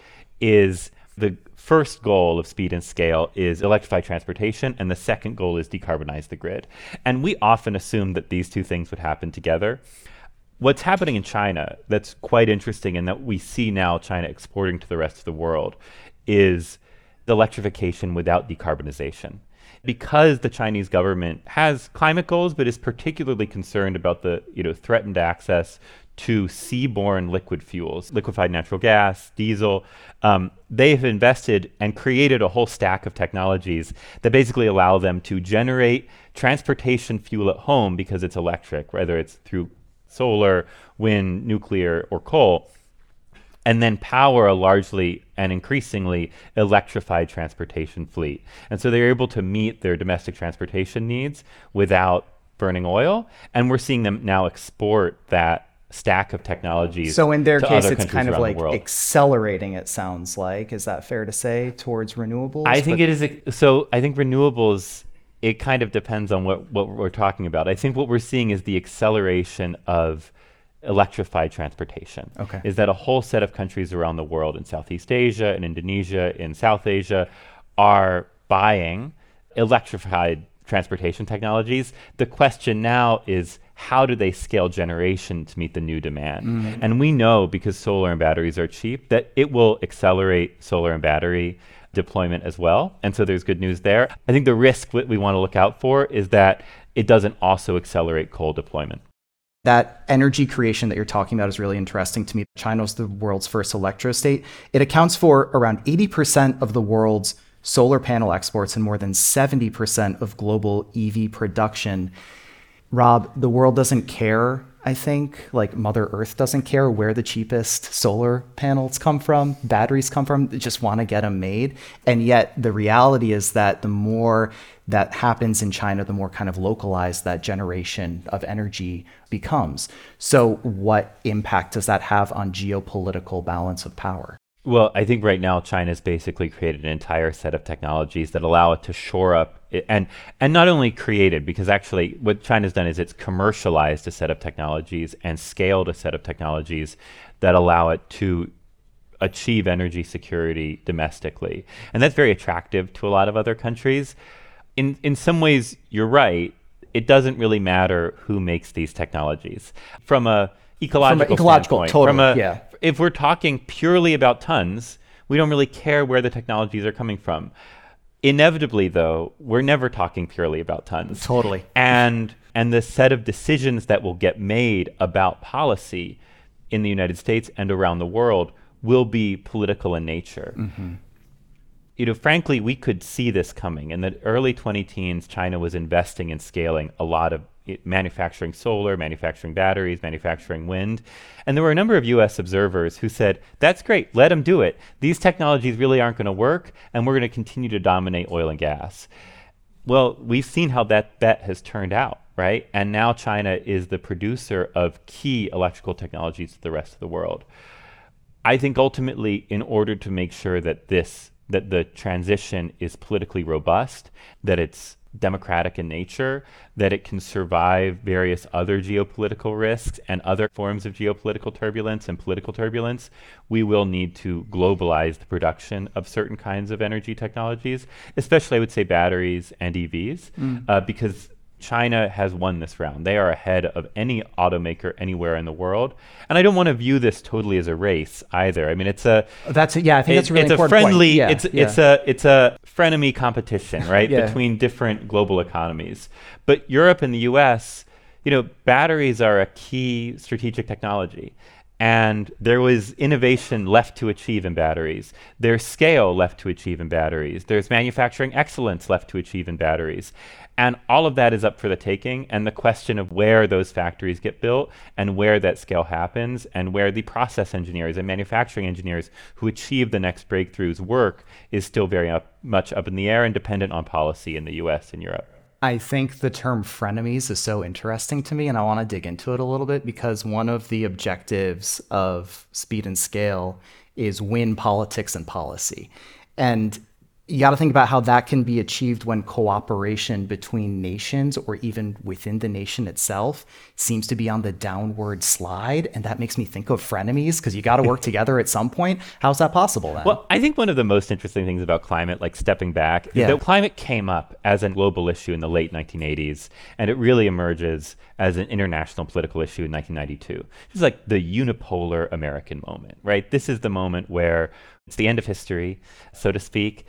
is the first goal of speed and scale is electrify transportation, and the second goal is decarbonize the grid. And we often assume that these two things would happen together. What's happening in China that's quite interesting, and that we see now China exporting to the rest of the world, is the electrification without decarbonization. Because the Chinese government has climate goals, but is particularly concerned about the you know threatened access to seaborne liquid fuels, liquefied natural gas, diesel, um, they've invested and created a whole stack of technologies that basically allow them to generate transportation fuel at home because it's electric, whether it's through solar, wind, nuclear, or coal, and then power a largely and increasingly electrified transportation fleet. And so they're able to meet their domestic transportation needs without burning oil. And we're seeing them now export that stack of technologies. So in their to case, other it's kind of countries around like the world. accelerating, it sounds like. Is that fair to say, towards renewables? I think But- it is. So I think renewables, it kind of depends on what, what we're talking about. I think what we're seeing is the acceleration of electrified transportation. Okay. Is that a whole set of countries around the world, in Southeast Asia, in Indonesia, in South Asia, are buying electrified transportation technologies. The question now is, how do they scale generation to meet the new demand? Mm. And we know, because solar and batteries are cheap, that it will accelerate solar and battery deployment as well. And so there's good news there. I think the risk that we want to look out for is that it doesn't also accelerate coal deployment. That energy creation that you're talking about is really interesting to me. China is the world's first electrostate. It accounts for around eighty percent of the world's solar panel exports and more than seventy percent of global E V production. Rob, the world doesn't care, I think, like Mother Earth doesn't care where the cheapest solar panels come from, batteries come from, they just want to get them made. And yet the reality is that the more that happens in China, the more kind of localized that generation of energy becomes. So what impact does that have on geopolitical balance of power? Well, I think right now China's basically created an entire set of technologies that allow it to shore up it, and and not only created, because actually what China's done is it's commercialized a set of technologies and scaled a set of technologies that allow it to achieve energy security domestically. And that's very attractive to a lot of other countries. In in some ways, you're right. it doesn't really matter who makes these technologies. From a ecological, from an ecological standpoint, totally, from a, yeah. if we're talking purely about tons, we don't really care where the technologies are coming from. Inevitably, though, we're never talking purely about tons. Totally. And and the set of decisions that will get made about policy in the United States and around the world will be political in nature. Mm-hmm. You know, frankly, we could see this coming. In the early twenty teens, China was investing in scaling a lot of it, manufacturing solar, manufacturing batteries, manufacturing wind. And there were a number of U S observers who said, that's great, let them do it. These technologies really aren't going to work, and we're going to continue to dominate oil and gas. Well, we've seen how that bet has turned out, right? And now China is the producer of key electrical technologies to the rest of the world. I think ultimately, in order to make sure that this that the transition is politically robust, that it's democratic in nature, that it can survive various other geopolitical risks and other forms of geopolitical turbulence and political turbulence, we will need to globalize the production of certain kinds of energy technologies, especially I would say batteries and E Vs, mm. uh, because China has won this round. They are ahead of any automaker anywhere in the world. And I don't want to view this totally as a race either. I mean, it's a that's a, yeah, I think it, that's a really it's important a friendly point. Yeah, it's yeah. it's a it's a frenemy competition, right? yeah. Between different global economies. But Europe and the U S, you know, batteries are a key strategic technology. And there was innovation left to achieve in batteries. There's scale left to achieve in batteries. There's manufacturing excellence left to achieve in batteries. And all of that is up for the taking. And the question of where those factories get built and where that scale happens and where the process engineers and manufacturing engineers who achieve the next breakthroughs work is still very up, much up in the air and dependent on policy in the U S and Europe. I think the term frenemies is so interesting to me, and I want to dig into it a little bit because one of the objectives of Speed and Scale is win politics and policy. And you got to think about how that can be achieved when cooperation between nations or even within the nation itself seems to be on the downward slide. And that makes me think of frenemies because you got to work together at some point. How's that possible then? Well, I think one of the most interesting things about climate, like stepping back, yeah. is that climate came up as a global issue in the late nineteen eighties, and it really emerges as an international political issue in nineteen ninety-two. It's like the unipolar American moment, right? This is the moment where it's the end of history, so to speak.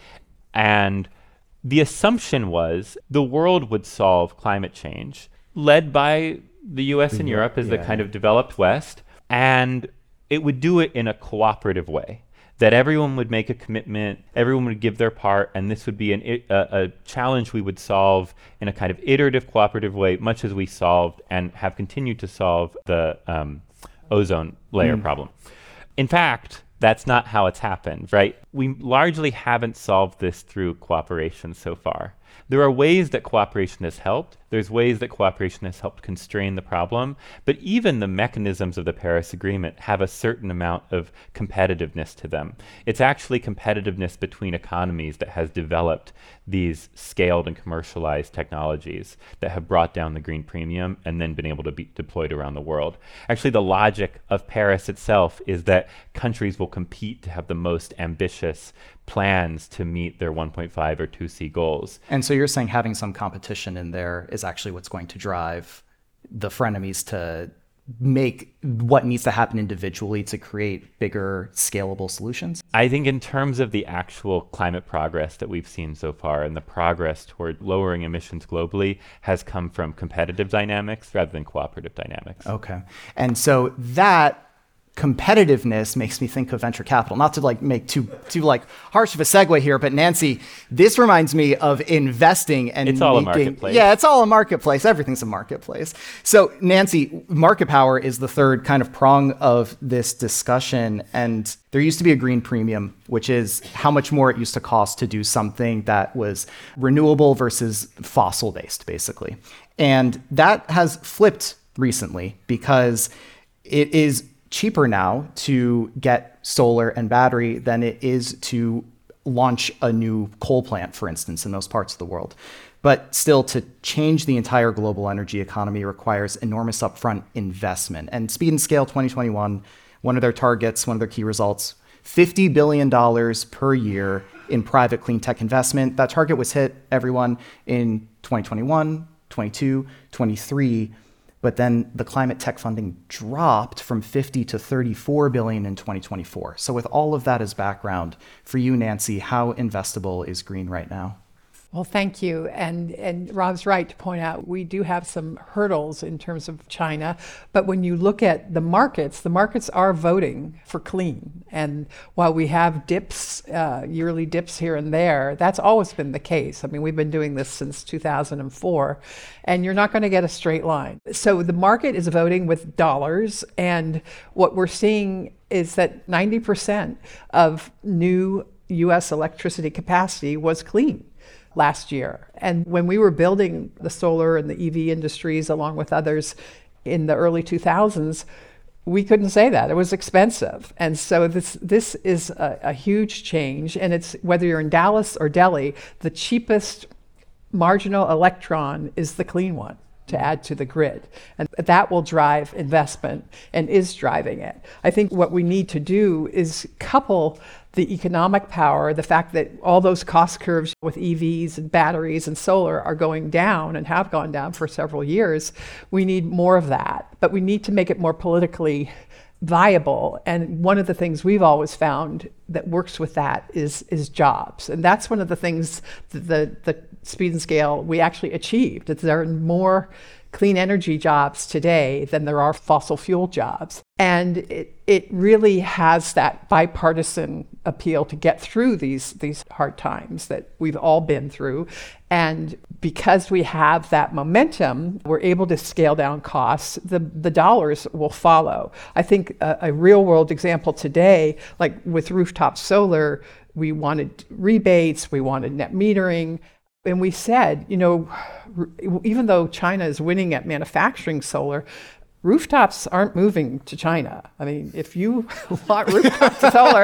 And the assumption was the world would solve climate change, led by the U S and yeah, Europe as yeah. the kind of developed West, and it would do it in a cooperative way, that everyone would make a commitment, everyone would give their part, and this would be an, a, a challenge we would solve in a kind of iterative, cooperative way, much as we solved and have continued to solve the um, ozone layer mm. problem. In fact, that's not how it's happened, right? We largely haven't solved this through cooperation so far. There are ways that cooperation has helped. There's ways that cooperation has helped constrain the problem. But even the mechanisms of the Paris Agreement have a certain amount of competitiveness to them. It's actually competitiveness between economies that has developed these scaled and commercialized technologies that have brought down the green premium and then been able to be deployed around the world. Actually, the logic of Paris itself is that countries will compete to have the most ambitious plans to meet their one point five or two C goals. And so you're saying having some competition in there is actually what's going to drive the frenemies to make what needs to happen individually to create bigger scalable solutions? I think in terms of the actual climate progress that we've seen so far and the progress toward lowering emissions globally has come from competitive dynamics rather than cooperative dynamics. Okay. And so that competitiveness makes me think of venture capital. Not to like make too too like harsh of a segue here, but Nancy, this reminds me of investing and it's all making, a marketplace. Yeah, it's all a marketplace. Everything's a marketplace. So Nancy, market power is the third kind of prong of this discussion. And there used to be a green premium, which is how much more it used to cost to do something that was renewable versus fossil based, basically. And that has flipped recently because it is cheaper now to get solar and battery than it is to launch a new coal plant, for instance, in most parts of the world. But still, to change the entire global energy economy requires enormous upfront investment. And Speed and Scale twenty twenty-one, one of their targets, one of their key results, fifty billion dollars per year in private clean tech investment. That target was hit, everyone, in twenty twenty-one, twenty-two, twenty-three, but then the climate tech funding dropped from fifty to thirty-four billion in twenty twenty-four. So with all of that as background, for you, Nancy, how investable is green right now? Well, thank you. And and Rob's right to point out we do have some hurdles in terms of China. But when you look at the markets, the markets are voting for clean. And while we have dips, uh, yearly dips here and there, that's always been the case. I mean, we've been doing this since two thousand four, and you're not going to get a straight line. So the market is voting with dollars. And what we're seeing is that ninety percent of new U S electricity capacity was clean last year. And when we were building the solar and the E V industries along with others in the early two thousands, we couldn't say that. It was expensive. And so this this is a, a huge change. And it's whether you're in Dallas or Delhi, the cheapest marginal electron is the clean one to add to the grid. And that will drive investment and is driving it. I think what we need to do is couple the economic power, the fact that all those cost curves with E Vs and batteries and solar are going down and have gone down for several years. We need more of that, but we need to make it more politically viable. And one of the things we've always found that works with that is is jobs. And that's one of the things that the, the Speed and Scale we actually achieved. It's there are more clean energy jobs today than there are fossil fuel jobs. And it, it really has that bipartisan appeal to get through these, these hard times that we've all been through. And because we have that momentum, we're able to scale down costs. The, the dollars will follow. I think a, a real world example today, like with rooftop solar, we wanted rebates, we wanted net metering. And we said, you know, even though China is winning at manufacturing solar, rooftops aren't moving to China. I mean, if you want rooftop solar,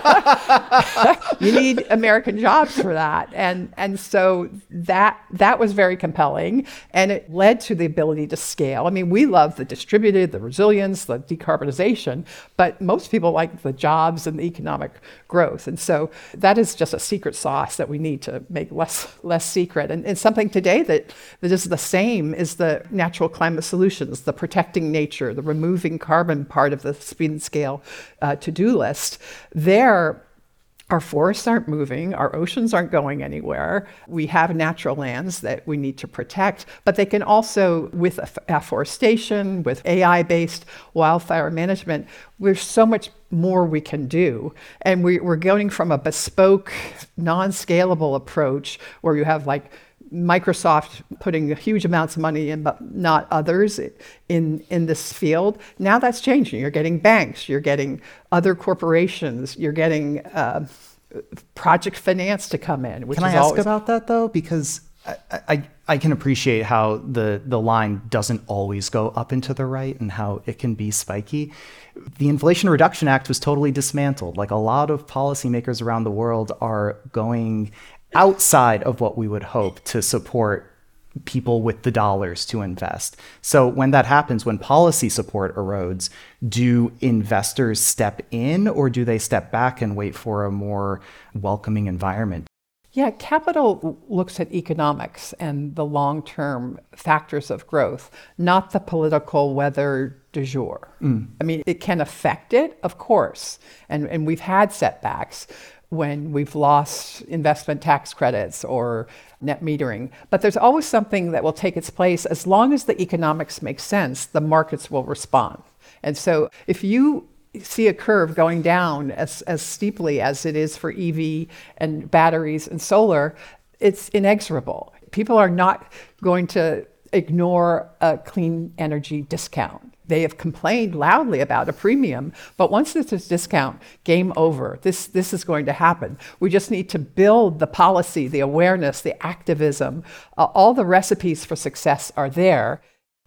you need American jobs for that. And and so that that was very compelling, and it led to the ability to scale. I mean, we love the distributed, the resilience, the decarbonization, but most people like the jobs and the economic growth. And so that is just a secret sauce that we need to make less less secret. And, and something today that, that is the same is the natural climate solutions, the protecting nature, the removing carbon part of the Speed and Scale uh, to-do list. There, our forests aren't moving, our oceans aren't going anywhere. We have natural lands that we need to protect, but they can also, with afforestation, with A I-based wildfire management, there's so much more we can do. And we, we're going from a bespoke, non-scalable approach where you have like Microsoft putting huge amounts of money in, but not others in, in this field. Now that's changing. You're getting banks, you're getting other corporations, you're getting uh, project finance to come in. Which can is I ask always- about that though? Because I, I, I can appreciate how the, the line doesn't always go up and to the right and how it can be spiky. The Inflation Reduction Act was totally dismantled. Like a lot of policymakers around the world are going outside of what we would hope to support people with the dollars to invest. So when that happens, when policy support erodes, do investors step in or do they step back and wait for a more welcoming environment? Yeah, capital looks at economics and the long-term factors of growth, not the political weather du jour. Mm. I mean, it can affect it, of course, and, and we've had setbacks when we've lost investment tax credits or net metering. But there's always something that will take its place. As long as the economics make sense, the markets will respond. And so if you see a curve going down as, as steeply as it is for E V and batteries and solar, it's inexorable. People are not going to ignore a clean energy discount. They have complained loudly about a premium, but once there's this discount, game over. This, this is going to happen. We just need to build the policy, the awareness, the activism. Uh, all the recipes for success are there.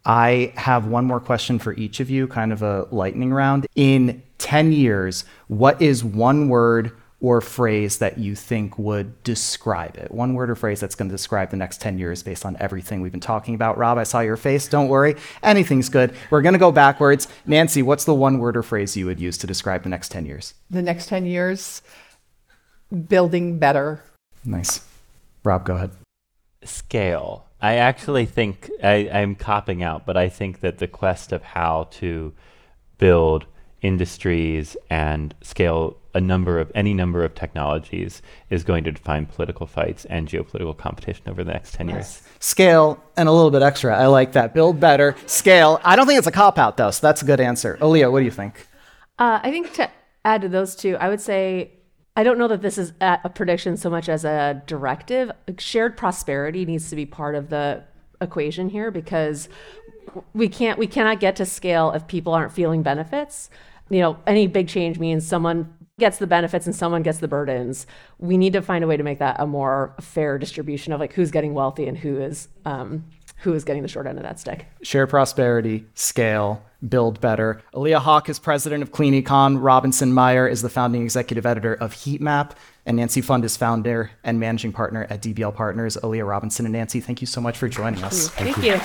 I have one more question for each of you, kind of a lightning round. In ten years, what is one word or phrase that you think would describe it? One word or phrase that's going to describe the next ten years based on everything we've been talking about. Rob, I saw your face. Don't worry. Anything's good. We're going to go backwards. Nancy, what's the one word or phrase you would use to describe the next ten years? The next ten years, building better. Nice. Rob, go ahead. Scale. I actually think I, I'm copping out, but I think that the quest of how to build industries and scale a number of any number of technologies is going to define political fights and geopolitical competition over the next ten years. Scale and a little bit extra. I like that. Build better, scale. I don't think it's a cop-out, though, so that's a good answer. Aaliyah, what do you think? Uh, I think to add to those two, I would say I don't know that this is a prediction so much as a directive. Shared prosperity needs to be part of the equation here because we can't we cannot get to scale if people aren't feeling benefits. You know, any big change means someone gets the benefits and someone gets the burdens. We need to find a way to make that a more fair distribution of like who's getting wealthy and who is um, who is getting the short end of that stick. Share prosperity, scale, build better. Aaliyah Hawk is president of Clean Econ. Robinson Meyer is the founding executive editor of Heatmap. And Nancy Fund is founder and managing partner at D B L Partners. Aaliyah, Robinson, and Nancy, thank you so much for joining us. Thank, thank you. you.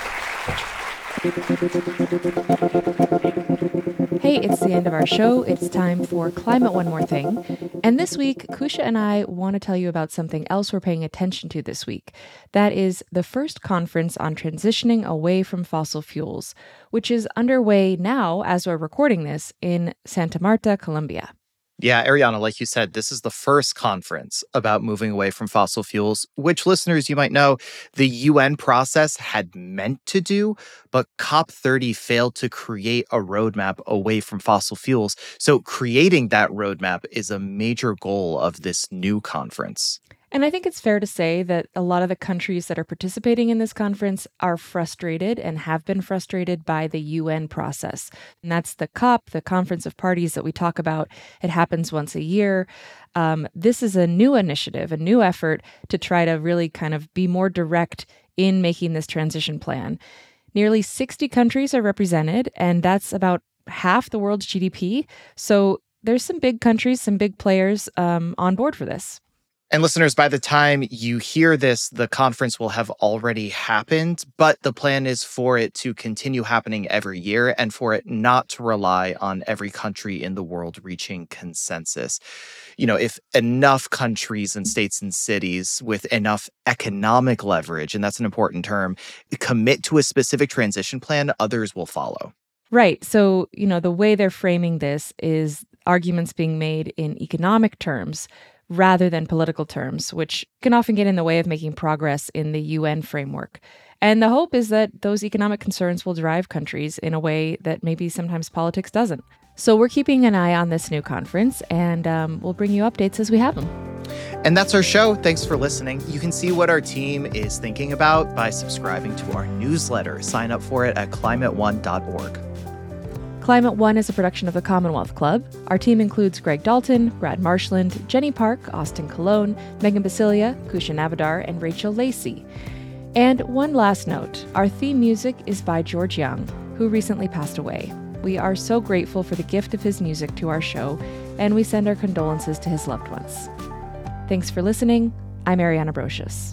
Hey, it's the end of our show. It's time for Climate One More Thing. And this week, Kusha and I want to tell you about something else we're paying attention to this week. That is the first conference on transitioning away from fossil fuels, which is underway now as we're recording this in Santa Marta, Colombia. Yeah, Ariana, like you said, this is the first conference about moving away from fossil fuels, which listeners, you might know, the U N process had meant to do, but COP thirty failed to create a roadmap away from fossil fuels. So creating that roadmap is a major goal of this new conference. And I think it's fair to say that a lot of the countries that are participating in this conference are frustrated and have been frustrated by the U N process. And that's the COP, the Conference of Parties that we talk about. It happens once a year. Um, this is a new initiative, a new effort to try to really kind of be more direct in making this transition plan. Nearly sixty countries are represented, and that's about half the world's G D P. So there's some big countries, some big players um, on board for this. And listeners, by the time you hear this, the conference will have already happened, but the plan is for it to continue happening every year and for it not to rely on every country in the world reaching consensus. You know, if enough countries and states and cities with enough economic leverage, and that's an important term, commit to a specific transition plan, others will follow. Right. So, you know, the way they're framing this is arguments being made in economic terms rather than political terms, which can often get in the way of making progress in the U N framework. And the hope is that those economic concerns will drive countries in a way that maybe sometimes politics doesn't. So we're keeping an eye on this new conference, and um, we'll bring you updates as we have them. And that's our show. Thanks for listening. You can see what our team is thinking about by subscribing to our newsletter. Sign up for it at climate one dot org. Climate One is a production of the Commonwealth Club. Our team includes Greg Dalton, Brad Marshland, Jenny Park, Austin Colon, Megan Basilia, Kusha Navadar, and Rachel Lacey. And one last note, our theme music is by George Young, who recently passed away. We are so grateful for the gift of his music to our show, and we send our condolences to his loved ones. Thanks for listening. I'm Ariana Brocious.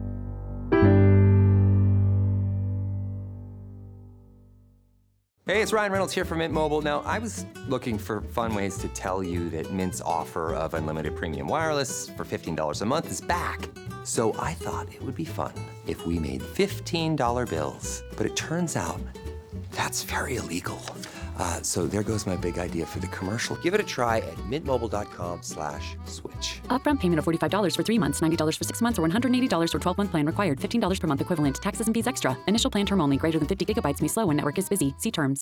Hey, it's Ryan Reynolds here from Mint Mobile. Now, I was looking for fun ways to tell you that Mint's offer of unlimited premium wireless for fifteen dollars a month is back. So I thought it would be fun if we made fifteen dollar bills. But it turns out that's very illegal. Uh, so there goes my big idea for the commercial. Give it a try at mintmobile.com slash switch. Upfront payment of forty-five dollars for three months, ninety dollars for six months, or one hundred eighty dollars for twelve-month plan required. fifteen dollars per month equivalent. Taxes and fees extra. Initial plan term only. Greater than fifty gigabytes may slow when network is busy. See terms.